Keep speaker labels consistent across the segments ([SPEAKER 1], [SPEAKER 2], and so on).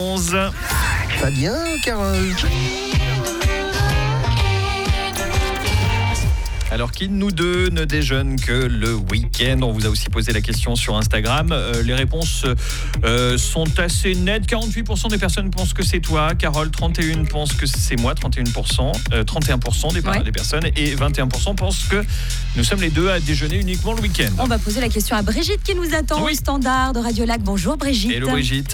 [SPEAKER 1] 11.
[SPEAKER 2] Fabien, Carole.
[SPEAKER 1] Alors, qui de nous deux ne déjeune que le week-end ? On vous a aussi posé la question sur Instagram. Les réponses sont assez nettes. 48% des personnes pensent que c'est toi. Carole, 31% pensent que c'est moi. 31% des personnes. Et 21% pensent que nous sommes les deux à déjeuner uniquement le week-end.
[SPEAKER 3] On va poser la question à Brigitte qui nous attend au standard de Radio Lac. Bonjour Brigitte.
[SPEAKER 1] Hello Brigitte.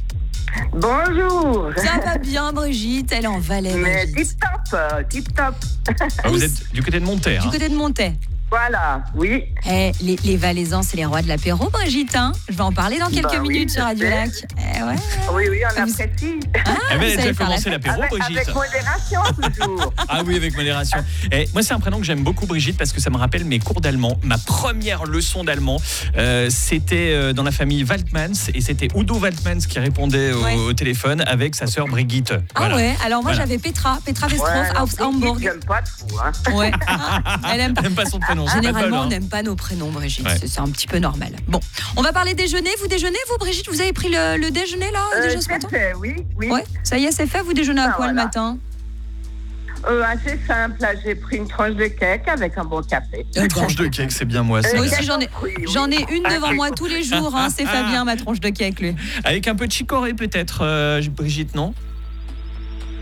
[SPEAKER 4] Bonjour.
[SPEAKER 3] Ça va bien Brigitte, elle est en Valais.
[SPEAKER 4] Mais
[SPEAKER 3] Brigitte.
[SPEAKER 4] tip top.
[SPEAKER 1] Vous êtes du côté de Monterre.
[SPEAKER 3] Du côté de Montaix.
[SPEAKER 4] Voilà, oui.
[SPEAKER 3] Les Valaisans, c'est les rois de l'apéro, Brigitte. Hein, je vais en parler dans quelques minutes sur Radio Lac.
[SPEAKER 4] Oui, on apprécie.
[SPEAKER 1] Elle a déjà commencé l'apéro, Brigitte.
[SPEAKER 4] Avec modération, toujours.
[SPEAKER 1] Ah oui, avec modération. Et moi, c'est un prénom que j'aime beaucoup, Brigitte, parce que ça me rappelle mes cours d'allemand. Ma première leçon d'allemand, c'était dans la famille Waltmans, et c'était Udo Waltmans qui répondait au téléphone avec sa sœur Brigitte.
[SPEAKER 3] Voilà. Ah ouais, alors moi j'avais Petra Westroff aus Hamburg.
[SPEAKER 4] J'aime pas trop, hein.
[SPEAKER 3] Ouais. Elle aime
[SPEAKER 1] pas son prénom.
[SPEAKER 3] Généralement, on n'aime pas nos prénoms, Brigitte. Ouais. C'est un petit peu normal. Bon, on va parler déjeuner. Vous déjeunez, vous, Brigitte ? Vous avez pris le déjeuner, là, déjà ce matin ?
[SPEAKER 4] Fait, oui.
[SPEAKER 3] Ouais, ça y est, c'est fait. Vous déjeunez à quoi le matin ?
[SPEAKER 4] Assez simple. Là, j'ai pris une tranche de cake avec un bon café.
[SPEAKER 1] Une tranche de cake, c'est bien moi.
[SPEAKER 3] Moi aussi, j'en ai une devant moi tous les jours. Hein, c'est Fabien, ma tranche de cake, lui.
[SPEAKER 1] Avec un peu de chicorée, peut-être, Brigitte, non ?
[SPEAKER 4] Chicorée ?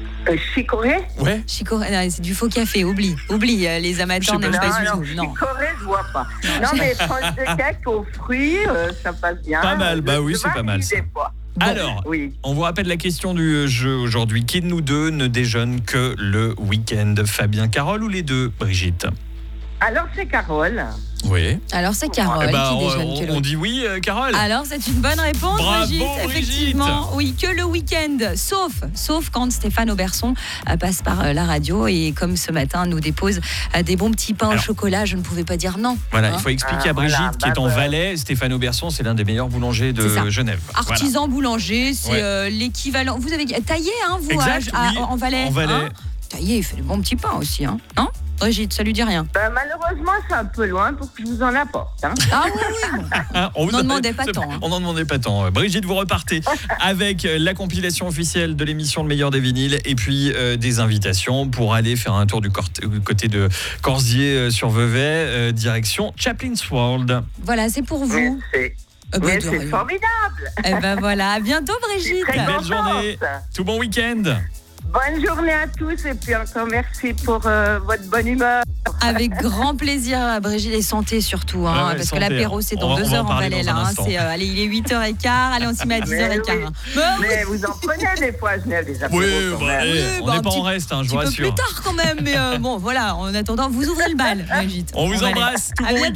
[SPEAKER 1] Ouais.
[SPEAKER 3] Chicorée, non, c'est du faux café, oublie. Les amateurs n'aiment pas du tout. Non.
[SPEAKER 4] Chicorée, je vois pas. Non, mais tranche de cake aux fruits, ça passe bien.
[SPEAKER 1] Pas mal, bah oui, c'est pas mal ça. Bon. Alors, on vous rappelle la question du jeu aujourd'hui. Qui de nous deux ne déjeune que le week-end ? Fabien, Carole ou les deux, Brigitte ?
[SPEAKER 4] Alors, c'est Carole.
[SPEAKER 1] Oui.
[SPEAKER 3] Alors, c'est Carole qui déjeune que le...
[SPEAKER 1] On dit oui, Carole ?
[SPEAKER 3] Alors, c'est une bonne réponse,
[SPEAKER 1] Bravo,
[SPEAKER 3] Brigitte. Effectivement, oui, que le week-end. Sauf quand Stéphane Auberson passe par la radio et comme ce matin, nous dépose des bons petits pains au chocolat. Je ne pouvais pas dire non.
[SPEAKER 1] Voilà, il faut expliquer à Brigitte qui est en Valais. Stéphane Auberson, c'est l'un des meilleurs boulangers de Genève.
[SPEAKER 3] Artisan boulanger, c'est l'équivalent. Vous avez taillé, hein, vous, en Valais.
[SPEAKER 1] En Valais.
[SPEAKER 3] Hein, taillé, il fait de bons petits pains aussi, hein. Non ? Brigitte, ça lui dit rien.
[SPEAKER 4] Malheureusement, c'est un peu loin pour que je vous en apporte. Hein.
[SPEAKER 3] Ah oui. On n'en demandait pas tant. Hein.
[SPEAKER 1] On n'en demandait pas tant. Brigitte, vous repartez avec la compilation officielle de l'émission Le Meilleur des Vinyles et puis des invitations pour aller faire un tour du côté de Corsier sur Vevey, direction Chaplin's World.
[SPEAKER 3] Voilà, c'est pour vous.
[SPEAKER 4] Mais c'est formidable.
[SPEAKER 3] Et ben voilà, à bientôt Brigitte.
[SPEAKER 1] Très belle journée. Tout bon week-end.
[SPEAKER 4] Bonne journée à tous et puis encore merci pour votre bonne humeur.
[SPEAKER 3] Avec grand plaisir, Brigitte, et santé surtout, hein, parce santé, que l'apéro c'est dans 2 heures en Valais là. Allez, il est 8h15, allez on s'y met à 10h15.
[SPEAKER 4] Mais vous en prenez des fois, Genève, des apéros.
[SPEAKER 1] On n'est pas en reste, je vous rassure.
[SPEAKER 3] Un peu plus tard quand même, mais bon voilà, en attendant, vous ouvrez le bal, Brigitte.
[SPEAKER 1] On vous embrasse, tout bon week-end.